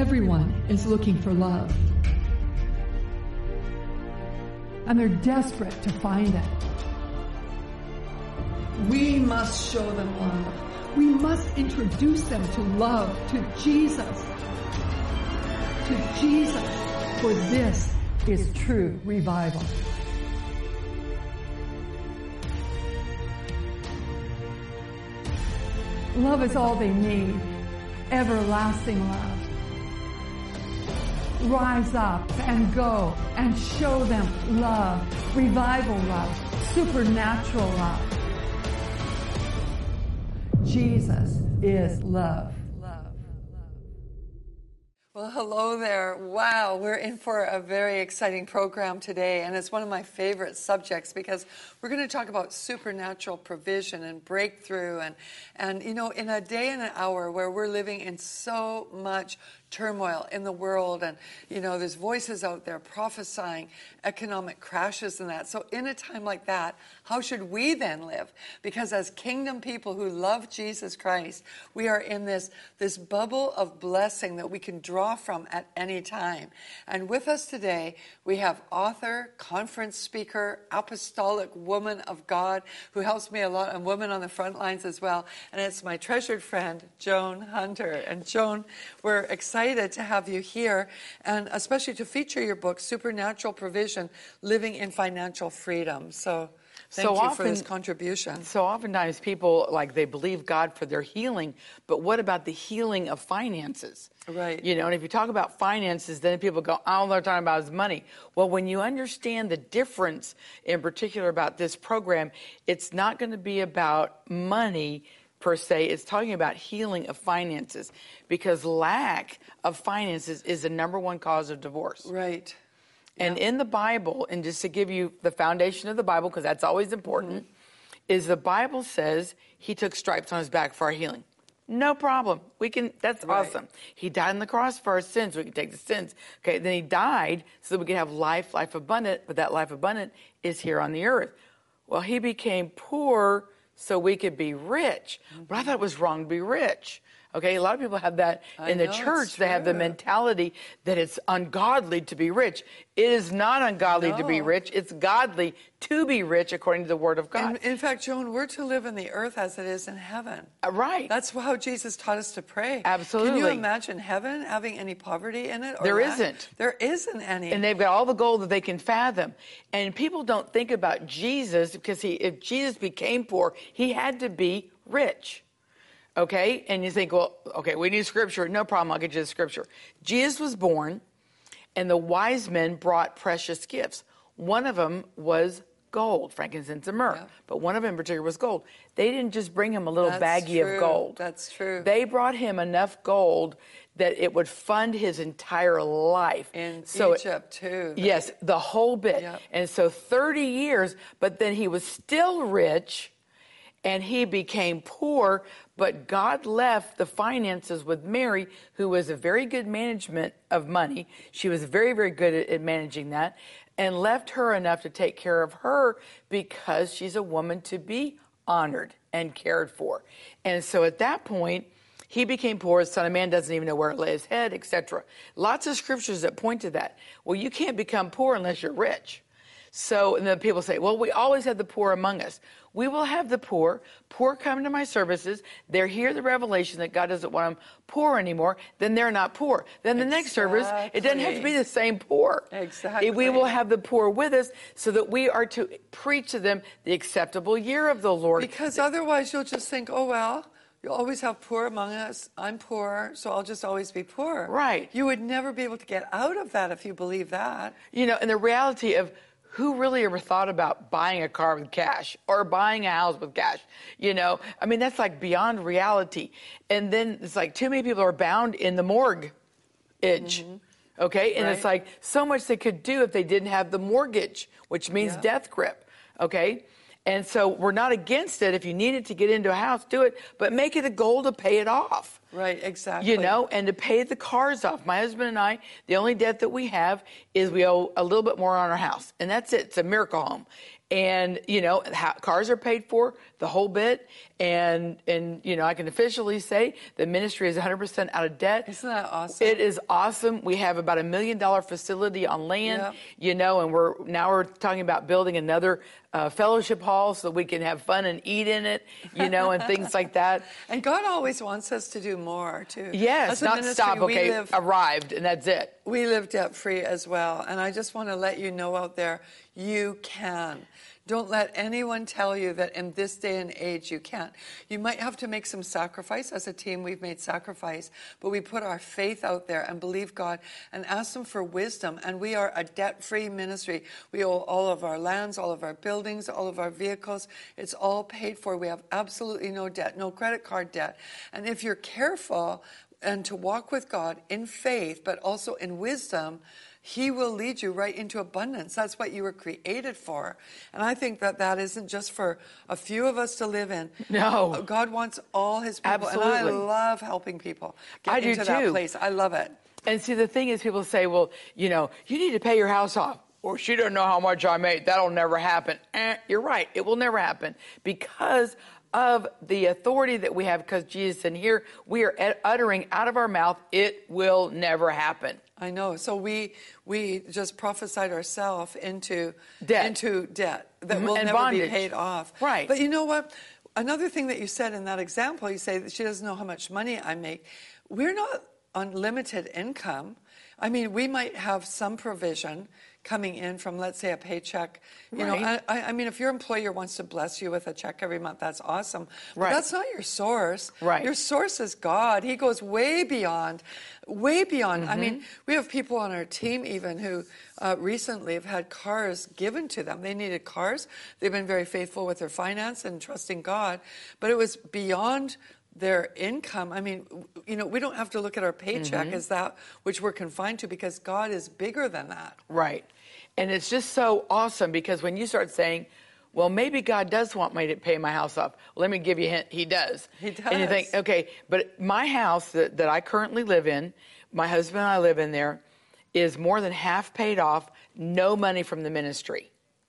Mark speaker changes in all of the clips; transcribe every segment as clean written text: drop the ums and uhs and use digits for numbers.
Speaker 1: Everyone is looking for love. And they're desperate to find it. We must show them love. We must introduce them to love, to Jesus. To Jesus. For this is true revival. Love is all they need. Everlasting love. Rise up and go and show them love, revival love, supernatural love. Jesus is love.
Speaker 2: Well, hello there. Wow, we're in for a very exciting program today, and it's one of my favorite subjects because we're going to talk about supernatural provision and breakthrough and you know, in a day and an hour where we're living in so much turmoil in the world, and you know, there's voices out there prophesying economic crashes and that. So in a time like that, how should we then live? Because as kingdom people who love Jesus Christ, we are in this bubble of blessing that we can draw from at any time. And with us today, we have author, conference speaker, apostolic woman of God who helps me a lot, and woman on the front lines as well. And it's my treasured friend, Joan Hunter. And Joan, we're excited to have you here, and especially to feature your book, Supernatural Provision, Living in Financial Freedom. So thank you for this contribution.
Speaker 3: So oftentimes people, like, they believe God for their healing, but what about the healing of finances?
Speaker 2: Right.
Speaker 3: You know, and if you talk about finances, then people go, all they're talking about is money. Well, when you understand the difference in particular about this program, it's not going to be about money per se. It's talking about healing of finances, because lack of finances is the number one cause of divorce.
Speaker 2: Right.
Speaker 3: And in the Bible, and just to give you the foundation of the Bible, because that's always important, is the Bible says he took stripes on his back for our healing. No problem. That's awesome. He died on the cross for our sins. We can take the sins. Okay, then he died so that we can have life abundant, but that life abundant is here on the earth. Well, he became poor so we could be rich. But I thought it was wrong to be rich. Okay, a lot of people have that in the church. They have the mentality that it's ungodly to be rich. It is not ungodly to be rich. It's godly to be rich according to the Word of God.
Speaker 2: In fact, Joan, we're to live in the earth as it is in heaven.
Speaker 3: Right.
Speaker 2: That's how Jesus taught us to pray.
Speaker 3: Absolutely.
Speaker 2: Can you imagine heaven having any poverty in it?
Speaker 3: There isn't.
Speaker 2: There isn't any.
Speaker 3: And they've got all the gold that they can fathom. And people don't think about Jesus, because if Jesus became poor, he had to be rich. Okay, and you think, well, okay, we need scripture. No problem, I'll get you the scripture. Jesus was born, and the wise men brought precious gifts. One of them was gold, frankincense and myrrh. Yep. But one of them in particular was gold. They didn't just bring him a little baggie of gold.
Speaker 2: That's true.
Speaker 3: They brought him enough gold that it would fund his entire life.
Speaker 2: In Egypt, too.
Speaker 3: Yes, the whole bit.
Speaker 2: Yep.
Speaker 3: And so 30 years, but then he was still rich, and he became poor, but God left the finances with Mary, who was a very good management of money. She was very, very good at managing that, and left her enough to take care of her, because she's a woman to be honored and cared for. And so at that point, he became poor. The Son of Man doesn't even know where to lay his head, etc. Lots of scriptures that point to that. Well, you can't become poor unless you're rich. So, and then people say, well, we always have the poor among us. We will have the poor. Poor come to my services. They hear the revelation that God doesn't want them poor anymore. Then they're not poor. Then the next service, it doesn't have to be the same poor.
Speaker 2: Exactly.
Speaker 3: We will have the poor with us, so that we are to preach to them the acceptable year of the Lord.
Speaker 2: Because otherwise you'll just think, oh, well, you'll always have poor among us. I'm poor, so I'll just always be poor.
Speaker 3: Right.
Speaker 2: You would never be able to get out of that if you believe that.
Speaker 3: You know, and the reality of, who really ever thought about buying a car with cash or buying a house with cash? You know, I mean, that's like beyond reality. And then it's like too many people are bound in the mortgage. Okay. And it's like so much they could do if they didn't have the mortgage, which means death grip. Okay. And so we're not against it. If you needed to get into a house, do it, but make it a goal to pay it off.
Speaker 2: Right, exactly.
Speaker 3: You know, and to pay the cars off. My husband and I, the only debt that we have is we owe a little bit more on our house. And that's it. It's a miracle home. And, you know, cars are paid for, the whole bit. And you know, I can officially say the ministry is 100% out of debt.
Speaker 2: Isn't that awesome?
Speaker 3: It is awesome. We have about $1 million facility on land,
Speaker 2: Yep.
Speaker 3: you know, and we're talking about building another fellowship hall so that we can have fun and eat in it, you know, and things like that.
Speaker 2: And God always wants us to do more, too.
Speaker 3: Yes,
Speaker 2: As a
Speaker 3: not
Speaker 2: ministry,
Speaker 3: stop, okay,
Speaker 2: we
Speaker 3: arrived, and that's it.
Speaker 2: We live debt-free as well. And I just want to let you know out there, you can. Don't let anyone tell you that in this day and age you can't. You might have to make some sacrifice. As a team, we've made sacrifice, but we put our faith out there and believe God and ask Him for wisdom. And we are a debt-free ministry. We owe all of our lands, all of our buildings, all of our vehicles. It's all paid for. We have absolutely no debt, no credit card debt. And if you're careful and to walk with God in faith, but also in wisdom, He will lead you right into abundance. That's what you were created for. And I think that that isn't just for a few of us to live in.
Speaker 3: No.
Speaker 2: God wants all His people.
Speaker 3: Absolutely.
Speaker 2: And I love helping people get
Speaker 3: I do
Speaker 2: into that
Speaker 3: too.
Speaker 2: place. I love it.
Speaker 3: And see, the thing is, people say, well, you know, you need to pay your house off. Or she don't know how much I made. That'll never happen. You're right. It will never happen because of the authority that we have, because Jesus, and here we are uttering out of our mouth, it will never happen.
Speaker 2: I know. So we just prophesied ourselves into
Speaker 3: debt
Speaker 2: that will
Speaker 3: and
Speaker 2: never
Speaker 3: bondage.
Speaker 2: be paid off.
Speaker 3: Right.
Speaker 2: But you know what? Another thing that you said in that example, you say that she doesn't know how much money I make. We're not on limited income. I mean, we might have some provision coming in from, let's say, a paycheck. You
Speaker 3: Right.
Speaker 2: know, I mean, if your employer wants to bless you with a check every month, that's awesome. But
Speaker 3: Right.
Speaker 2: that's not your source.
Speaker 3: Right.
Speaker 2: Your source is God. He goes way beyond, way beyond. I mean, we have people on our team even who recently have had cars given to them. They needed cars. They've been very faithful with their finance and trusting God. But it was beyond their income. I mean, you know, we don't have to look at our paycheck as that which we're confined to, because God is bigger than that.
Speaker 3: Right. And it's just so awesome, because when you start saying, well, maybe God does want me to pay my house off. Well, let me give you a hint. He does.
Speaker 2: He does.
Speaker 3: And you think, okay, but my house that I currently live in, my husband and I live in there, is more than half paid off, no money from the ministry.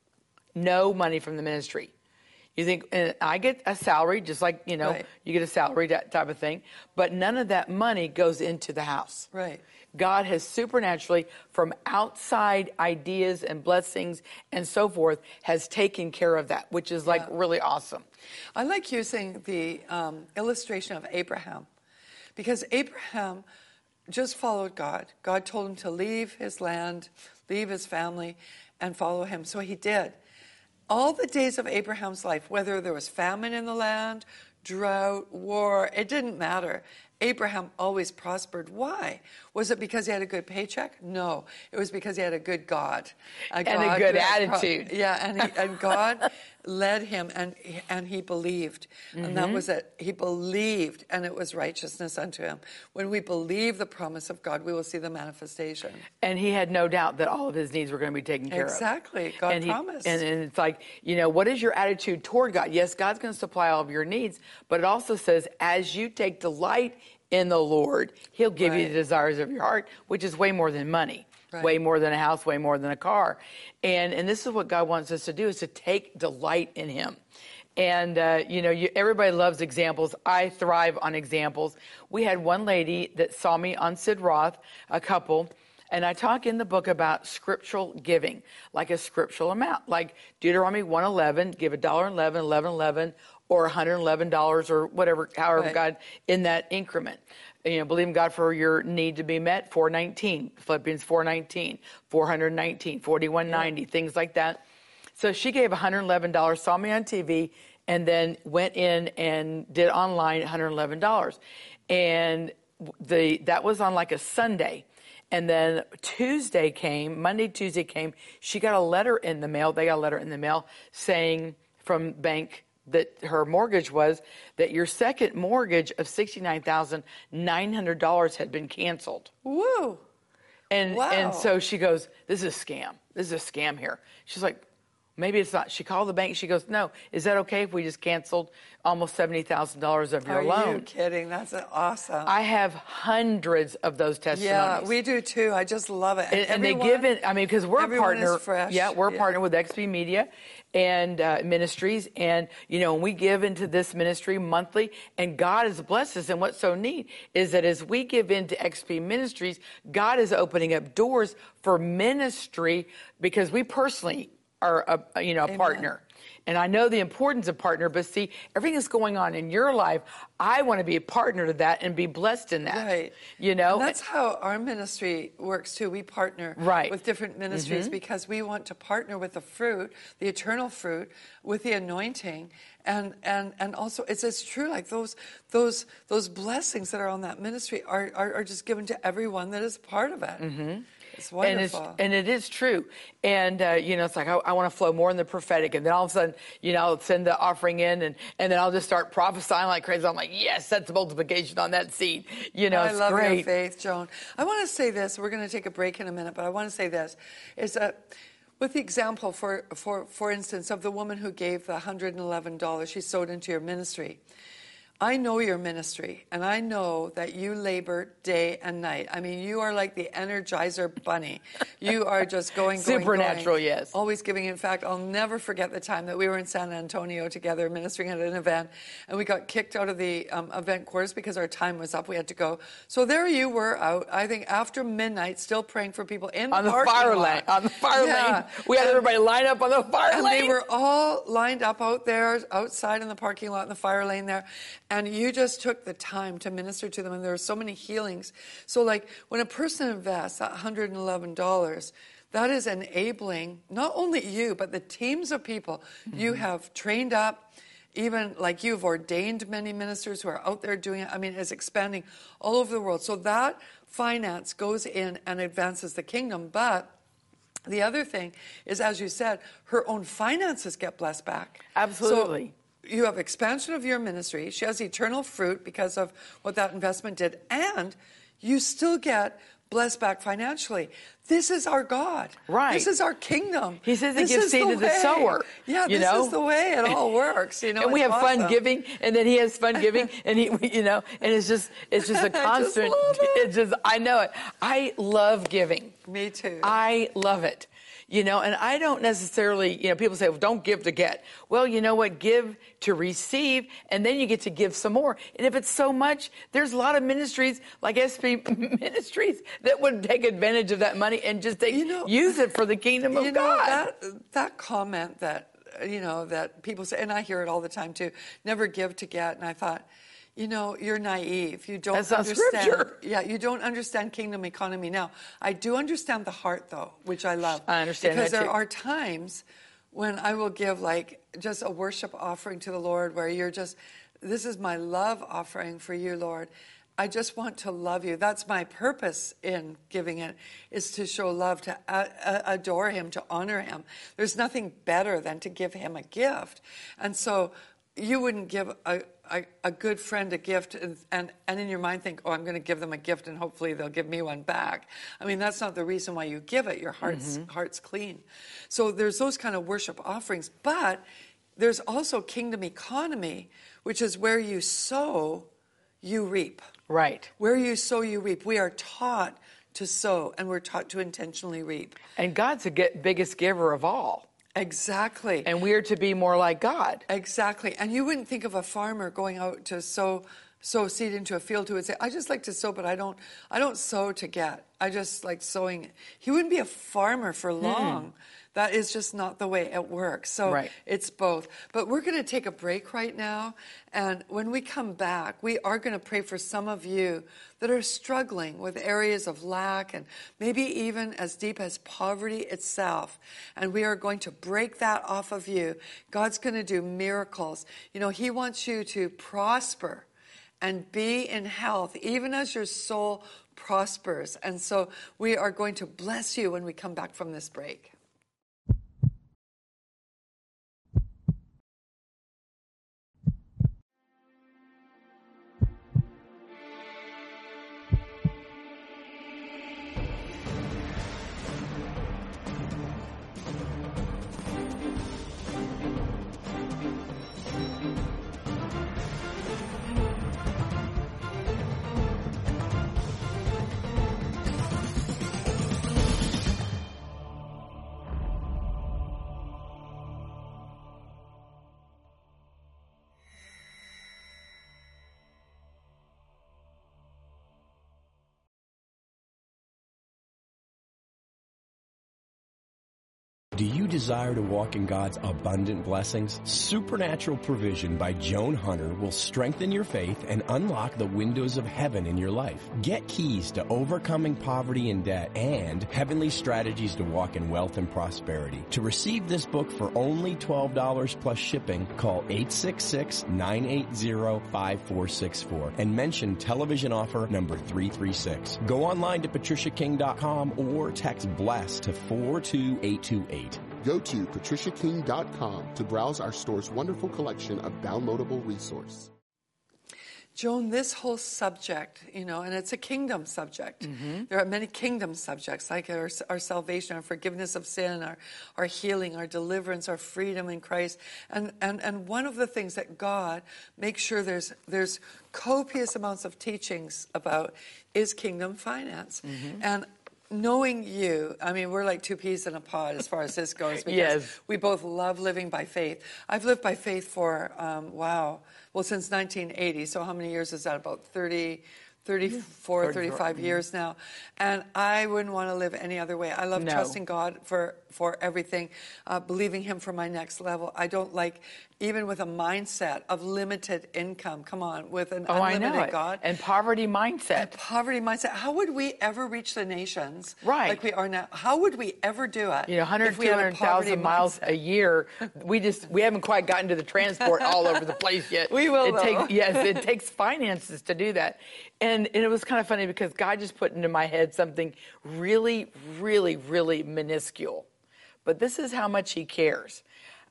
Speaker 3: No money from the ministry. You think, and I get a salary, just like, you know,
Speaker 2: Right.
Speaker 3: you get a salary, that type of thing, but none of that money goes into the house.
Speaker 2: Right.
Speaker 3: God has supernaturally, from outside ideas and blessings and so forth, has taken care of that, which is like really awesome.
Speaker 2: I like using the illustration of Abraham, because Abraham just followed God. God told him to leave his land, leave his family, and follow him. So he did. All the days of Abraham's life, whether there was famine in the land, drought, war, it didn't matter. Abraham always prospered. Why? Was it because he had a good paycheck? No. It was because he had a good God.
Speaker 3: And a good attitude.
Speaker 2: And God led him, and he believed. And that was it. He believed, and it was righteousness unto him. When we believe the promise of God, we will see the manifestation.
Speaker 3: And he had no doubt that all of his needs were going to be taken care of.
Speaker 2: Exactly. God promised.
Speaker 3: And it's like, you know, what is your attitude toward God? Yes, God's going to supply all of your needs, but it also says, as you take delight in the Lord, He'll give you the desires of your heart, which is way more than money, way more than a house, way more than a car. And this is what God wants us to do, is to take delight in Him. And, you know, everybody loves examples. I thrive on examples. We had one lady that saw me on Sid Roth, a couple, and I talk in the book about scriptural giving, like a scriptural amount, like Deuteronomy 1:11, give $1.11, $11.11, or $111 or whatever, however God, in that increment. You know, believe in God for your need to be met, 4:19, Philippians 4:19, 419, 41:90, things like that. So she gave $111, saw me on TV, and then went in and did online $111. And that was on like a Sunday. And then Monday, Tuesday came, she got a letter in the mail, they got a letter in the mail saying from bank that her mortgage was that your second mortgage of $69,900 had been canceled.
Speaker 2: Woo!
Speaker 3: And so she goes, this is a scam. This is a scam here. She's like, maybe it's not. She called the bank. She goes, no, is that okay if we just canceled almost $70,000 of your loan?
Speaker 2: Are you kidding? That's awesome.
Speaker 3: I have hundreds of those testimonies.
Speaker 2: Yeah, we do too. I just love it.
Speaker 3: And they give it, I mean, because we're a
Speaker 2: everyone
Speaker 3: partner.
Speaker 2: is fresh.
Speaker 3: Yeah, we're a partner with XP Media and ministries. And, you know, we give into this ministry monthly, and God has blessed us. And what's so neat is that as we give into XP Ministries, God is opening up doors for ministry, because we personally are a partner. And I know the importance of partner, but see, everything that's going on in your life, I want to be a partner to that and be blessed in that.
Speaker 2: Right.
Speaker 3: You know?
Speaker 2: And that's how our ministry works too. We partner with different ministries because we want to partner with the fruit, the eternal fruit, with the anointing. And also it's true, like those blessings that are on that ministry are just given to everyone that is part of it. Mm-hmm. It's wonderful.
Speaker 3: And it is true. And, you know, it's like, I want to flow more in the prophetic. And then all of a sudden, you know, I'll send the offering in and then I'll just start prophesying like crazy. I'm like, yes, that's multiplication on that seed. You know, it's great.
Speaker 2: I love your faith, Joan. I want to say this. We're going to take a break in a minute, but I want to say this. Is that with the example, for instance, of the woman who gave the $111 she sowed into your ministry. I know your ministry, and I know that you labor day and night. I mean, you are like the Energizer Bunny. You are just going,
Speaker 3: supernatural, yes.
Speaker 2: Always giving. In fact, I'll never forget the time that we were in San Antonio together ministering at an event, and we got kicked out of the event course because our time was up. We had to go. So there you were out, I think, after midnight, still praying for people in
Speaker 3: on
Speaker 2: the
Speaker 3: fire lane. On the fire lane. We had everybody lined up on the fire lane.
Speaker 2: And they were all lined up out there, outside in the parking lot in the fire lane there. And you just took the time to minister to them, and there were so many healings. So, like, when a person invests that $111, that is enabling not only you, but the teams of people you have trained up, even like you've ordained many ministers who are out there doing it. I mean, it's expanding all over the world. So that finance goes in and advances the kingdom. But the other thing is, as you said, her own finances get blessed back.
Speaker 3: Absolutely.
Speaker 2: So, you have expansion of your ministry. She has eternal fruit because of what that investment did. And you still get blessed back financially. This is our God.
Speaker 3: Right.
Speaker 2: This is our kingdom.
Speaker 3: He says it gives seed to the sower.
Speaker 2: Yeah, this is the way it all works. You know,
Speaker 3: and we have fun giving, and then he has fun giving, and you know, and it's just a constant. I know it. I love giving.
Speaker 2: Me too.
Speaker 3: I love it. You know, and I don't necessarily, you know, people say, well, don't give to get. Well, you know what? Give to receive, and then you get to give some more. And if it's so much, there's a lot of ministries like SP Ministries that would take advantage of that money and just use it for the kingdom of God.
Speaker 2: That comment that, you know, that people say, and I hear it all the time too, never give to get. And I thought, you know, you're naive. You don't understand.
Speaker 3: Scripture.
Speaker 2: Yeah, you don't understand kingdom economy. Now, I do understand the heart, though, which I love.
Speaker 3: I understand
Speaker 2: because
Speaker 3: that too.
Speaker 2: there are times when I will give like just a worship offering to the Lord, where you're just, this is my love offering for you, Lord. I just want to love you. That's my purpose in giving it, is to show love, to adore him, to honor him. There's nothing better than to give him a gift. And so you wouldn't give a good friend a gift and in your mind think, oh, I'm going to give them a gift and hopefully they'll give me one back. I mean, that's not the reason why you give it. Your heart's clean. So there's those kind of worship offerings. But there's also kingdom economy, which is where you sow, you reap.
Speaker 3: Right.
Speaker 2: Where you sow, you reap. We are taught to sow, and we're taught to intentionally reap.
Speaker 3: And God's the biggest giver of all.
Speaker 2: Exactly.
Speaker 3: And we are to be more like God.
Speaker 2: Exactly. And you wouldn't think of a farmer going out to sow seed into a field who would say, I just like to sow, but I don't sow to get. I just like sowing. He wouldn't be a farmer for long. That is just not the way it works. So It's both. But we're going to take a break right now. And when we come back, we are going to pray for some of you that are struggling with areas of lack and maybe even as deep as poverty itself. And we are going to break that off of you. God's going to do miracles. You know, he wants you to prosper and be in health, even as your soul prospers. And so we are going to bless you when we come back from this break.
Speaker 4: Do you desire to walk in God's abundant blessings? Supernatural Provision by Joan Hunter will strengthen your faith and unlock the windows of heaven in your life. Get keys to overcoming poverty and debt and heavenly strategies to walk in wealth and prosperity. To receive this book for only $12 plus shipping, call 866-980-5464 and mention television offer number 336. Go online to patriciaking.com or text BLESS to 42828.
Speaker 5: Go to patriciaking.com to browse our store's wonderful collection of downloadable resources.
Speaker 2: Joan, this whole subject, and it's a kingdom subject. Mm-hmm. There are many kingdom subjects, like our salvation, our forgiveness of sin, our healing, our deliverance, our freedom in Christ. And one of the things that God makes sure there's copious amounts of teachings about is kingdom finance. Mm-hmm. And knowing you, we're like two peas in a pod as far as this goes, because we both love living by faith. I've lived by faith for, since 1980. So how many years is that? About 34, 35 years now. And I wouldn't want to live any other way. I love trusting God for everything, believing Him for my next level. I don't like, even with a mindset of limited income, come on, with an unlimited God.
Speaker 3: And poverty mindset.
Speaker 2: How would we ever reach the nations
Speaker 3: like
Speaker 2: we are now? How would we ever do it?
Speaker 3: 200,000 miles a year. We haven't quite gotten to the transport all over the place yet.
Speaker 2: We will,
Speaker 3: it takes finances to do that. And it was kind of funny because God just put into my head something really, really, really minuscule. But this is how much He cares.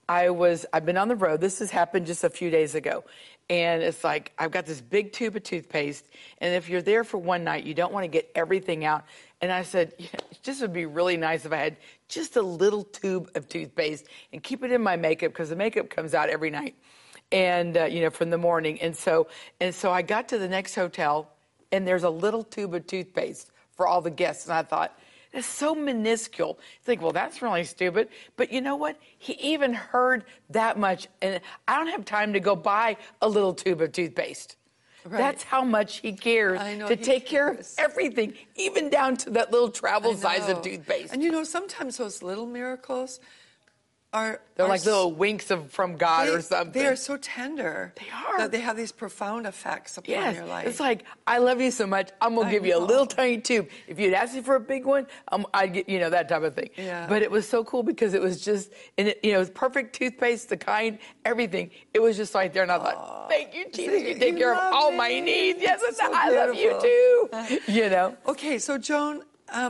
Speaker 3: I've been on the road. This has happened just a few days ago. And it's like, I've got this big tube of toothpaste. And if you're there for one night, you don't want to get everything out. And I said, this would be really nice if I had just a little tube of toothpaste and keep it in my makeup, because the makeup comes out every night. And, from the morning. And so I got to the next hotel, and there's a little tube of toothpaste for all the guests. And I thought, it's so minuscule. You think, well, that's really stupid. But you know what? He even heard that much. And I don't have time to go buy a little tube of toothpaste. Right. That's how much He cares to take care of everything, even down to that little travel size of toothpaste.
Speaker 2: And sometimes those little miracles
Speaker 3: they're like little winks from God or something.
Speaker 2: They are so tender.
Speaker 3: They are.
Speaker 2: That they have these profound effects upon your life.
Speaker 3: It's like, I love you so much, I'm going to give you a little tiny tube. If you'd asked me for a big one, I'd get, that type of thing.
Speaker 2: Yeah.
Speaker 3: But it was so cool because it was just, it was perfect toothpaste, the kind, everything. It was just right there. And I thought, thank you, Jesus. You take care of all my needs. Yes,
Speaker 2: so
Speaker 3: I love you too.
Speaker 2: Okay, so Joan,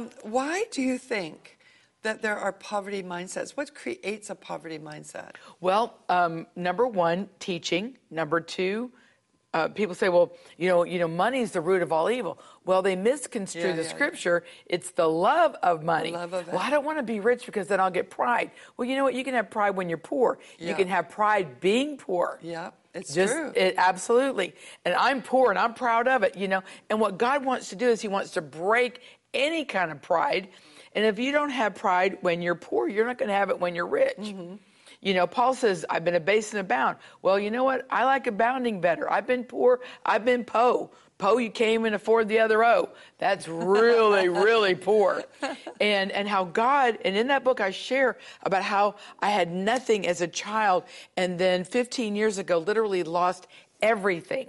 Speaker 2: why do you think that there are poverty mindsets? What creates a poverty mindset?
Speaker 3: Well, number one, teaching. Number two, people say, well, money's the root of all evil. Well, they misconstrue the scripture. It's the love of money.
Speaker 2: The love of it.
Speaker 3: Well, I don't want to be rich because then I'll get pride. Well, you know what? You can have pride when you're poor. Yeah. You can have pride being poor.
Speaker 2: Yeah, it's true.
Speaker 3: Absolutely. And I'm poor and I'm proud of it, And what God wants to do is He wants to break any kind of pride. And if you don't have pride when you're poor, you're not going to have it when you're rich. Mm-hmm. Paul says, I've been abased and abound. Well, you know what? I like abounding better. I've been poor. I've been po. Po, you can't even afford the other O. That's really, really poor. And how God, and in that book I share about how I had nothing as a child, and then 15 years ago literally lost everything.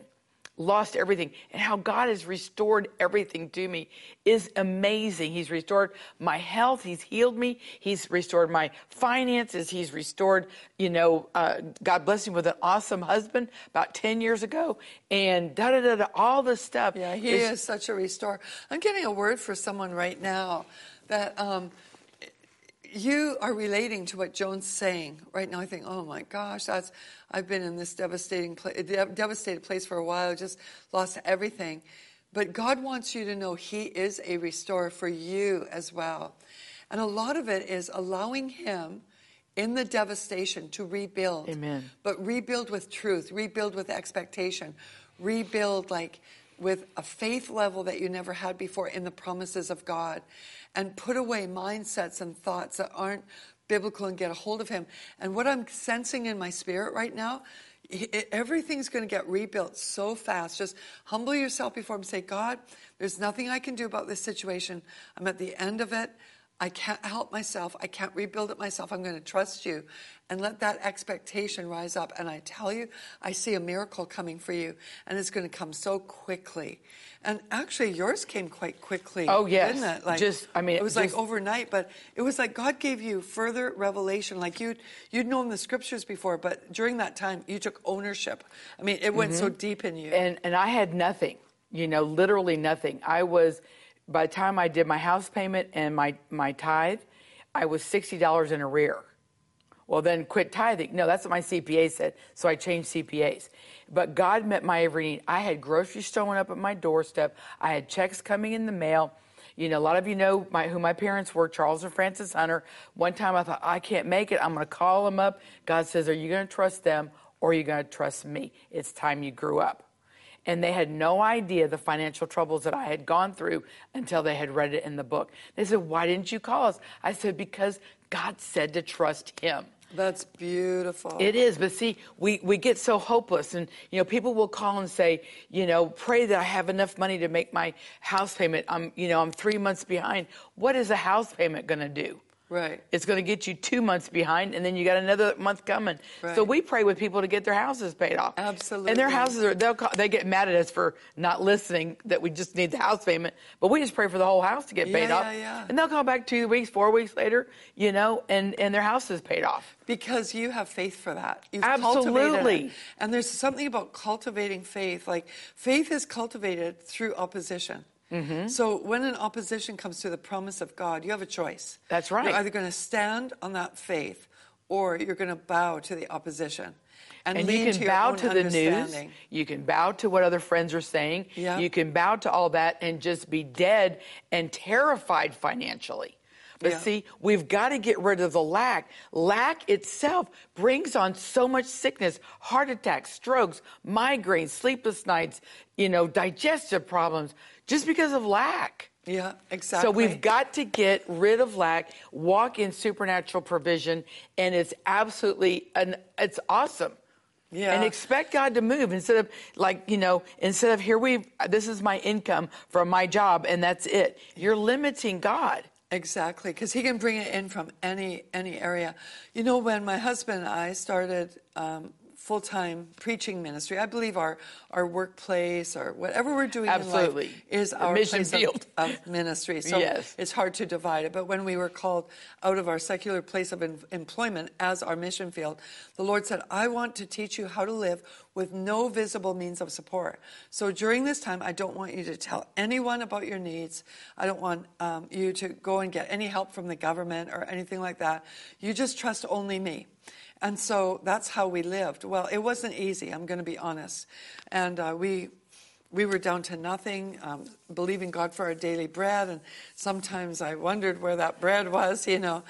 Speaker 3: And how God has restored everything to me is amazing. He's restored my health. He's healed me. He's restored my finances. He's restored, God bless him with an awesome husband about 10 years ago, and all this stuff.
Speaker 2: Yeah, He is such a restorer. I'm getting a word for someone right now that you are relating to what Joan's saying right now. I think, oh my gosh, I've been in this devastated place for a while, just lost everything. But God wants you to know He is a restorer for you as well. And a lot of it is allowing Him in the devastation to rebuild.
Speaker 3: Amen.
Speaker 2: But rebuild with truth, rebuild with expectation, rebuild with a faith level that you never had before in the promises of God, and put away mindsets and thoughts that aren't biblical and get a hold of Him. And what I'm sensing in my spirit right now, everything's going to get rebuilt so fast. Just humble yourself before Him. Say, God, there's nothing I can do about this situation. I'm at the end of it. I can't help myself. I can't rebuild it myself. I'm going to trust you and let that expectation rise up. And I tell you, I see a miracle coming for you, and it's going to come so quickly. And actually, yours came quite quickly.
Speaker 3: Oh, yes.
Speaker 2: Didn't it? Like, it was like overnight, but it was like God gave you further revelation. Like you'd known the scriptures before, but during that time, you took ownership. I mean, it went so deep in you.
Speaker 3: And I had nothing, literally nothing. By the time I did my house payment and my tithe, I was $60 in arrear. Well, then quit tithing. No, that's what my CPA said. So I changed CPAs. But God met my every need. I had groceries showing up at my doorstep. I had checks coming in the mail. A lot of you know who my parents were, Charles and Frances Hunter. One time I thought, I can't make it. I'm going to call them up. God says, are you going to trust them or are you going to trust me? It's time you grew up. And they had no idea the financial troubles that I had gone through until they had read it in the book. They said, why didn't you call us? I said, because God said to trust him.
Speaker 2: That's beautiful.
Speaker 3: It is. But see, we get so hopeless. And, people will call and say, pray that I have enough money to make my house payment. I'm 3 months behind. What is a house payment going to do?
Speaker 2: Right.
Speaker 3: It's going to get you 2 months behind, and then you got another month coming.
Speaker 2: Right.
Speaker 3: So we pray with people to get their houses paid off.
Speaker 2: Absolutely.
Speaker 3: And their houses they get mad at us for not listening, that we just need the house payment. But we just pray for the whole house to get paid off.
Speaker 2: Yeah.
Speaker 3: And they'll call back 2 weeks, 4 weeks later, and their house is paid off.
Speaker 2: Because you have faith for that. You've
Speaker 3: Absolutely.
Speaker 2: cultivated it. And there's something about cultivating faith. Like, faith is cultivated through opposition. Mm-hmm. So when an opposition comes to the promise of God, you have a choice.
Speaker 3: That's right.
Speaker 2: You're either going to stand on that faith or you're going to bow to the opposition. And
Speaker 3: you can bow to the news. You can bow to what other friends are saying.
Speaker 2: Yeah.
Speaker 3: You can bow to all that and just be dead and terrified financially. But see, we've got to get rid of the lack. Lack itself brings on so much sickness, heart attacks, strokes, migraines, sleepless nights, digestive problems, just because of lack.
Speaker 2: Yeah, exactly.
Speaker 3: So we've got to get rid of lack, walk in supernatural provision, and it's it's awesome.
Speaker 2: Yeah.
Speaker 3: And expect God to move instead of this is my income from my job and that's it. You're limiting God.
Speaker 2: Exactly, because he can bring it in from any area. When my husband and I started full-time preaching ministry, I believe our workplace or whatever we're doing in life is our
Speaker 3: mission
Speaker 2: place
Speaker 3: field
Speaker 2: of ministry. So it's hard to divide it. But when we were called out of our secular place of employment as our mission field, the Lord said, I want to teach you how to live with no visible means of support. So during this time, I don't want you to tell anyone about your needs. I don't want you to go and get any help from the government or anything like that. You just trust only me. And so that's how we lived. Well, it wasn't easy, I'm going to be honest. And we were down to nothing, believing God for our daily bread. And sometimes I wondered where that bread was,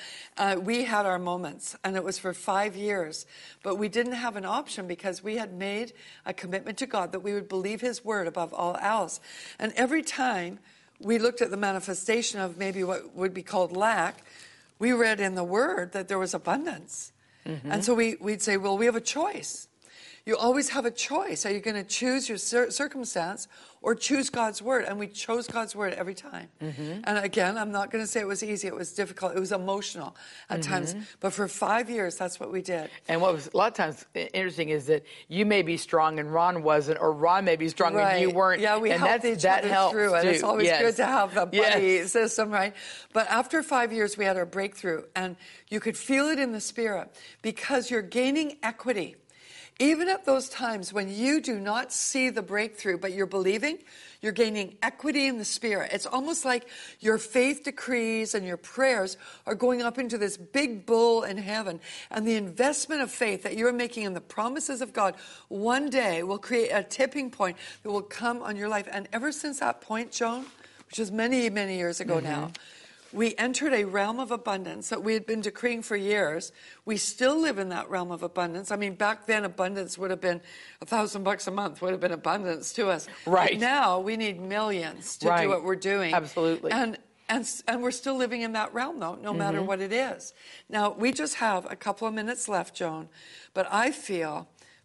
Speaker 2: We had our moments, and it was for 5 years. But we didn't have an option because we had made a commitment to God that we would believe his word above all else. And every time we looked at the manifestation of maybe what would be called lack, we read in the word that there was abundance. Mm-hmm. And so we'd say, well, we have a choice. You always have a choice. Are you going to choose your circumstance or choose God's word? And we chose God's word every time. Mm-hmm. And again, I'm not going to say it was easy. It was difficult. It was emotional at times. But for 5 years, that's what we did.
Speaker 3: And what was a lot of times interesting is that you may be strong and Ron wasn't, or Ron may be strong and you weren't.
Speaker 2: Yeah, we helped each other through it. It's always good to have the buddy system, right? But after 5 years, we had our breakthrough. And you could feel it in the spirit because you're gaining equity. Even at those times when you do not see the breakthrough, but you're believing, you're gaining equity in the spirit. It's almost like your faith decrees and your prayers are going up into this big bull in heaven. And the investment of faith that you're making in the promises of God one day will create a tipping point that will come on your life. And ever since that point, Joan, which is many, many years ago now, we entered a realm of abundance that we had been decreeing for years. We still live in that realm of abundance. I mean, back then, abundance would have been $1,000 a month would have been abundance to us.
Speaker 3: Right.
Speaker 2: But now we need millions to do what we're doing.
Speaker 3: Absolutely.
Speaker 2: And we're still living in that realm, though, no matter what it is. Now, we just have a couple of minutes left, Joan, but I feel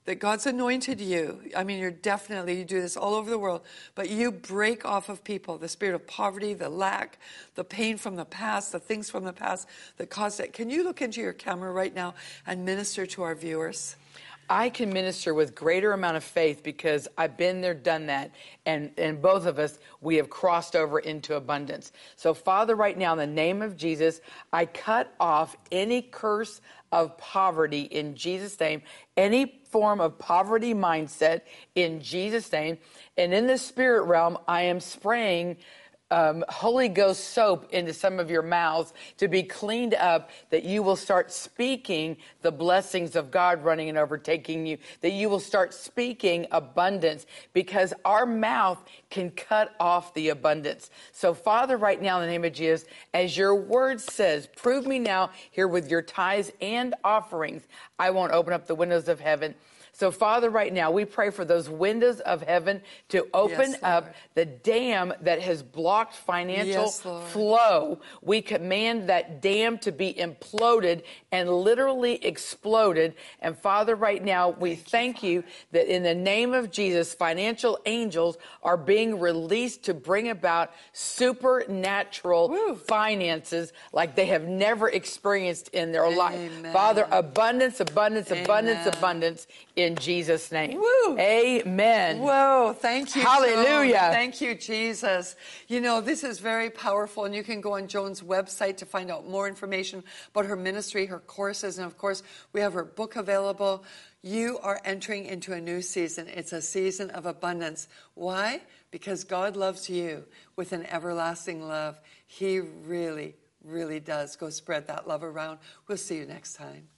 Speaker 2: that God's anointed you. I mean, you do this all over the world, but you break off of people the spirit of poverty, the lack, the pain from the past, the things from the past that caused it. Can you look into your camera right now and minister to our viewers?
Speaker 3: I can minister with greater amount of faith because I've been there, done that, and both of us, we have crossed over into abundance. So, Father, right now, in the name of Jesus, I cut off any curse of poverty in Jesus' name, any form of poverty mindset in Jesus' name, and in the spirit realm, I am spraying Holy Ghost soap into some of your mouths to be cleaned up, that you will start speaking the blessings of God running and overtaking you, that you will start speaking abundance, because our mouth can cut off the abundance. So, Father, right now, in the name of Jesus, as your word says, prove me now here with your tithes and offerings, I won't open up the windows of heaven. So, Father, right now, we pray for those windows of heaven to open up the dam that has blocked financial flow. We command that dam to be imploded and literally exploded. And, Father, right now, we thank you that in the name of Jesus, financial angels are being released to bring about supernatural finances like they have never experienced in their life. Father, abundance, abundance, abundance, abundance. In Jesus' name.
Speaker 2: Woo.
Speaker 3: Amen.
Speaker 2: Whoa, thank you.
Speaker 3: Hallelujah.
Speaker 2: Joan. Thank you, Jesus. You know, this is very powerful, and you can go on Joan's website to find out more information about her ministry, her courses, and of course, we have her book available. You are entering into a new season. It's a season of abundance. Why? Because God loves you with an everlasting love. He really, really does. Go spread that love around. We'll see you next time.